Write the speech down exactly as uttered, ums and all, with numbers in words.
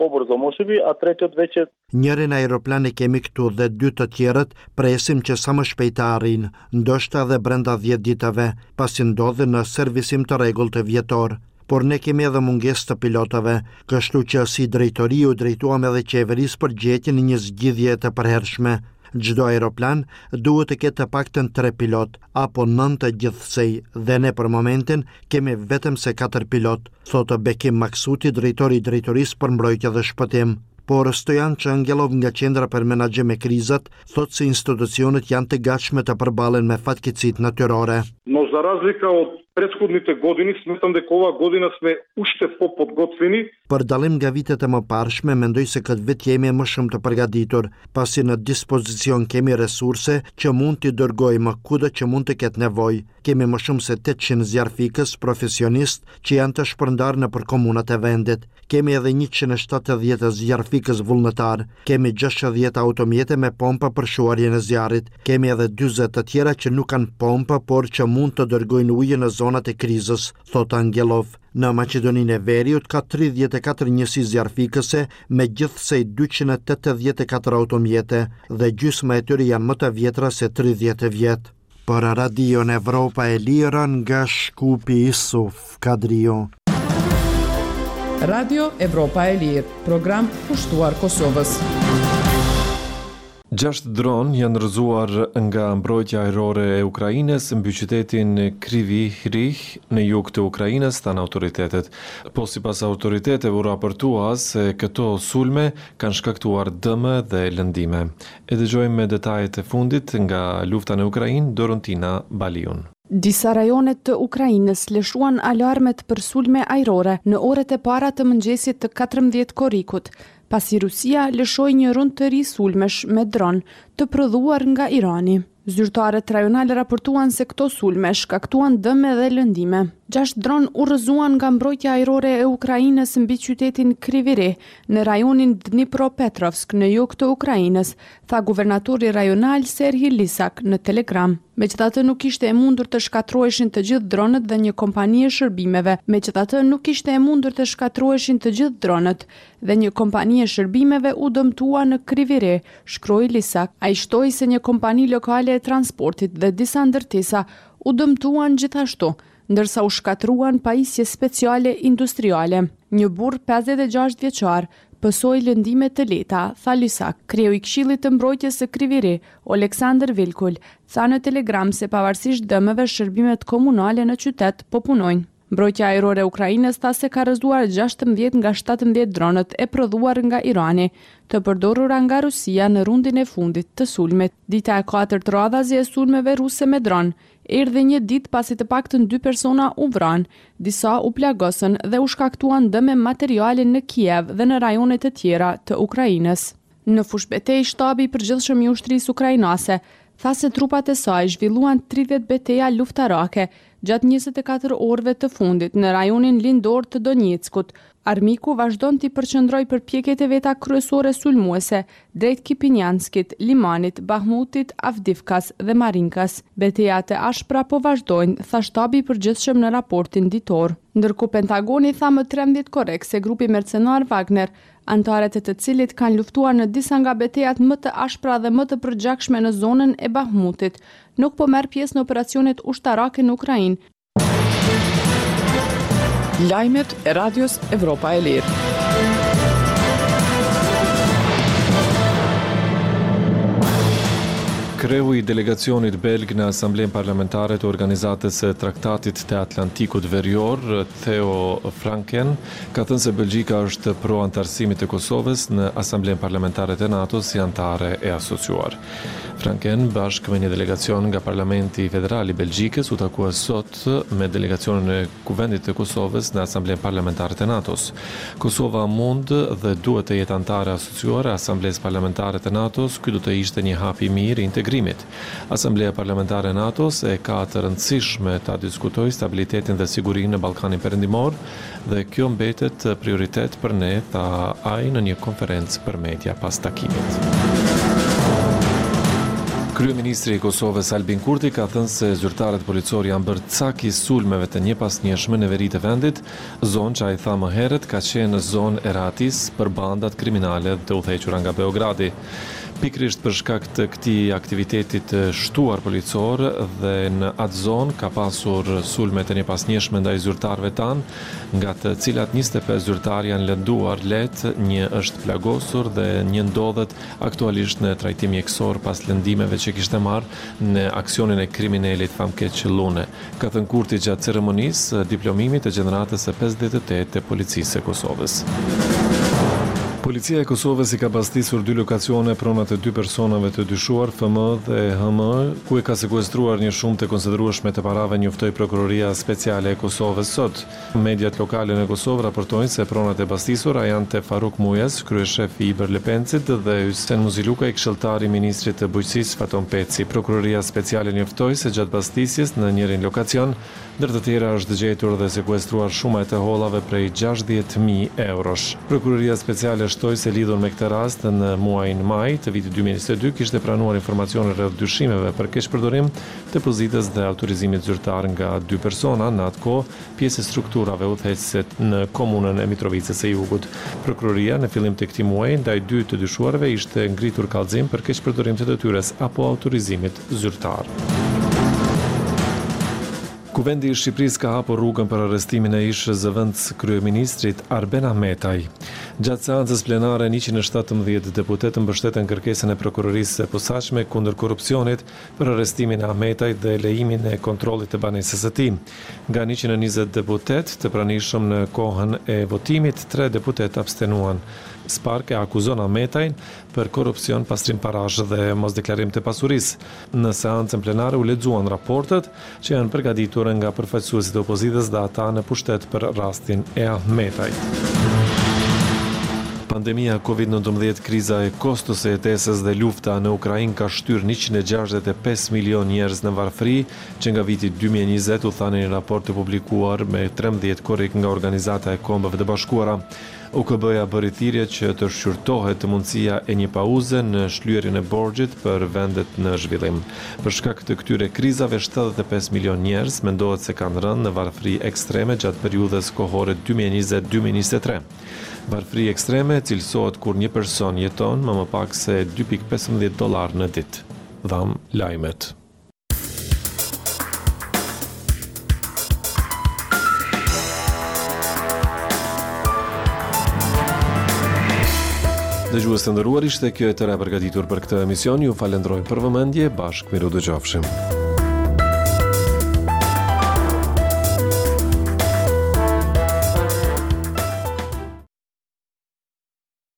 побързо, може би, а третият вече... Njërin aeroplan e kemi këtu dhe dy të tjerët presim që sa më shpejt të arrijnë, ndoshta edhe brenda dhjetë ditave, pasi ndodhin në servisim të rregullt të vjetor. Por ne kemi edhe mungesë të pilotave, kështu që si drejtori u drejtuam edhe qeverisë për gjetjen e një zgjidhje të përhershme. Çdo aeroplan duhet të ketë të paktën tre pilot apo nëntë gjithsej dhe ne për momentin kemi vetëm se katër pilot, thotë Bekim Maksuti, drejtori i drejtorisë për mbrojtje dhe shpëtim. Por Stojan Çangelov nga Qendra për Menaxhim me Krizat thotë se institucionet janë të gatshme të përballen me fatkeqësitë natyrore. Но за разлика од претходните години, сметам дека ова година сме уште поподготвени. Për dallim nga vitet e mëparshme, mendoj se këtë vit jemi më shumë të përgatitur, pasi në dispozicion kemi resurse që mund t'i dërgojmë kudo që mund të ketë nevojë. Kemi më shumë se tetëqind zjarfikës profesionistë që janë të shpërndarë nëpër komunat e vendit. Kemi edhe njëqind e shtatëdhjetë zjarfikës vullnetar. Kemi gjashtëdhjetë automjete me pompa për shuarjen e zjarrit. Kemi edhe dyzet të tjera që nuk kanë pompa, por që mund të dërgojnë ujë në zonat e krizës, thot Angelov. Në Maqedoninë e Veriut ka tridhjetë e katër njësi zjarfikëse me gjithsej dyqind e tetëdhjetë e katër automjete dhe gjysma e tyre janë më të vjetra se tridhjetë vjet. Për Radion Evropa e Lirë nga Shkupi Isuf Kadrio. Radio Evropa e Lirë, program pushtuar Kosovës. Gjashtë dron janë rrëzuar nga mbrojtja ajrore e Ukrainës mbi qytetin Kryvyi Rih në jug të Ukrainës, thanë autoritetet. Po sipas autoriteteve u raportua se këto sulme kanë shkaktuar dëme dhe lëndime. E dëgjojmë me detajet e fundit nga lufta në Ukrainë, Dorontina Baliun. Disa rajone të Ukrainës lëshuan alarmet për sulme ajrore në orët e para të mëngjesit të katërmbëdhjetë korrikut, pasi Rusia lëshoi një rund të ri sulmesh me dron të prodhuar nga Irani. Zyrtarët rajonale raportuan se këto sulme shkaktuan dëme dhe lëndime. Gjashtë dron u rrëzuan nga mbrojtja ajrore e Ukrainës mbi qytetin Kryvyi Rih në rajonin Dnipropetrovsk në jug të Ukrainës, tha guvernatori rajonal Serhij Lisak në Telegram. Megjithatë nuk ishte e mundur të shkatërroheshin të gjithë dronët dhe një kompani e shërbimeve. Megjithatë nuk ishte e mundur të shkatërroheshin të gjithë dronët dhe një kompani e shërbimeve u dëmtua në Kryvyi Rih, shkroi Lisak. Ai shtoi se një kompani lokale e transportit dhe disa ndërtesa u dëmtuan gjithashtu, ndërsa u shkatruan pajisje speciale industriale. Një burr pesëdhjetë e gjashtë vjeçar pësoi lëndime të lehta, tha Lisak. Kreu i Këshillit të Mbrojtjes së Kryvyi Rih, Oleksandr Vilkul, tha në Telegram se pavarësisht dëmeve, shërbimet komunale në qytet po punojnë. Mbrojtja ajrore e Ukrainës tha se ka rrëzuar gjashtëmbëdhjetë nga shtatëmbëdhjetë dronët e prodhuar nga Irani, të përdorura nga Rusia në rundin e fundit të sulmit. Dita e katërt radhazi e sulmeve ruse me dron erdhi një ditë pasi të paktën dy persona u vranë, disa u plagosën dhe u shkaktuan dëme materiale në Kiev dhe në rajonet e tjera të Ukrainës. Në fushbetej, shtabi i përgjithshëm i ushtrisë ukrainase tha se trupat e saj zhvilluan tridhjetë betejë luftarake gjatë njëzet e katër orëve të fundit në rajonin lindor të Donjeckut. Armiku vazhdon t'i përqendrojë përpjekjet e veta kryesore sulmuese drejt Kipinjanskit, Limanit, Bahmutit, Avdivkas dhe Marinkas. Betejat e ashpra po vazhdojnë, tha shtabi i përgjithshëm në raportin ditor. Ndërkohë Pentagoni tha më trembëdhjetë korrekt se grupi mercenar Wagner, antarët e të cilit kanë luftuar në disa nga betejat më të ashpra dhe më të përgjakshme në zonën e Bahmutit, nuk po merr pjesë në operacionet ushtarake në Ukrainë. Lajmet e Radios Evropa e Lirë. Kreu i delegacionit belg në Asamblenë Parlamentare të Organizatës së Traktatit të Atlantikut Verior, Theo Franken, ka thënë se Belgjika është pro antarësimit të Kosovës në Asamblenë Parlamentare të NATO si antare e asociuar. Franken, bashkë me një delegacion nga Parlamenti Federal i Belgjikës, u takua sot me delegacionin e Kuvendit të Kosovës në Asamblenë Parlamentare të NATO-s. Kosova mund dhe duhet të jetë antare asociuar e Asamblesë Parlamentare të NATO-s, ky do të ishte një hap i mirë i integrimit. Asambleja Parlamentare e NATO-s e ka të rëndësishme ta diskutojë stabilitetin dhe sigurinë në Ballkanin Perëndimor dhe kjo mbetet prioritet për ne, tha ai në një konferencë për media pas takimit. Kryeministri i Kosovës Albin Kurti ka thënë se zyrtarët policor janë bërë cak i sulmeve të njepasnjeshme në veri të vendit, zonë që ai tha më herët ka qenë zonë e ratis për bandat kriminale të udhëhequra nga Beogradi. Pikrisht për shkak të këtij aktivitetit të shtuar policor dhe në atë zonë ka pasur sulme të njepasnjeshme ndaj zyrtarëve tanë, nga të cilat njëzet e pesë zyrtar janë lënduar lehtë, një është plagosur dhe një ndodhet aktualisht në trajtim mjekësor pas lëndimeve që kishte marrë në aksionin e kriminalit Famkeq Llune. Ka thënë Kurti gjatë ceremonisë diplomimit të gjeneratës së pesëdhjetë e tetë të Policisë së Kosovës. Policia e Kosovës i ka pastisur dy lokacione pronat e dy personave të dyshuar, F M dhe H M, ku e ka sekuestruar një shumë të konsiderueshme të parave, njoftoi Prokuroria Speciale e Kosovës sot. Mediat lokale në Kosovë raportojnë se pronat e pastisura janë te Faruk Mujes, kryeshef i Iber Lepencit, dhe Hysén Muziluka, i këshilltari i ministrit të bujqësisë Faton Peci. Prokuroria Speciale njoftoi se gjatë pastisjes në njërin lokacion, ndër të tjera është gjetur dhe sekuestruar shuma e të hollave prej gjashtëdhjetë mijë eurosh. Prokuroria Speciale shtoi se lidhur me këtë rast në muajin maj të vitit dy mijë e njëzet e dy kishte pranuar informacione rreth dyshimeve për keqpërdorim të pozitës dhe autorizimit zyrtar nga dy persona, në atë kohë pjesë e strukturave udhëheqëse në komunën e Mitrovicës së Jugut. Prokuroria në fillim të këtij muaji ndaj dy të dyshuarve ishte ngritur kallëzim për keqpërdorim të detyrës apo autorizimit zyrtar. Kuvendi i Shqipërisë ka hapur rrugën për arrestimin e ish zëvendës kryeministrit Arben Ahmetaj. Gjatë seancës plenare, njëqind e shtatëmbëdhjetë deputetë mbështetën kërkesën e prokurorisë së posaçme kundër korrupsionit për arrestimin e Ahmetajt dhe lejimin e kontrollit të banesës së tij. Nga njëqind e njëzet deputetë të pranishëm në kohën e votimit, tre deputetë abstenuan. Spark e akuzon Ahmetajn për korrupsion, pastrim parash dhe mosdeklarim të pasurisë. Në seancën plenare u lexuan raportet që janë përgatitur nga përfaqësuesit e opozitës dhe ata në pushtet për rastin e Ahmetajt. Pandemia Covid nëntëmbëdhjetë, kriza e kostos së jetesës dhe lufta në Ukrainë ka shtyrë njëqind e gjashtëdhjetë e pesë milion njerëz në varfëri, që nga viti dy mijë e njëzet, u tha në një raport të publikuar me trembëdhjetë korrik nga Organizata e Kombeve të Bashkuara. U K B-ja bëri thirrje që të shqyrtohet mundësia e një pauze në shlyerjen e borxhit për vendet në zhvillim. Për shkak të këtyre krizave, shtatëdhjetë e pesë milion njerëz mendohet se kanë rënë në varfëri ekstreme gjatë periudhës kohore dy mijë e njëzet deri dy mijë e njëzet e tre. Varfëri ekstreme cilësohet kur një person jeton më më pak se dy pikë pesëmbëdhjetë dollar në ditë. Dham lajmet. Dëgjues të nderuar, ishte kjo e tëra përgatitur për këtë emision. Ju falenderoj për vëmendje, bashkë miru dëgjofshim.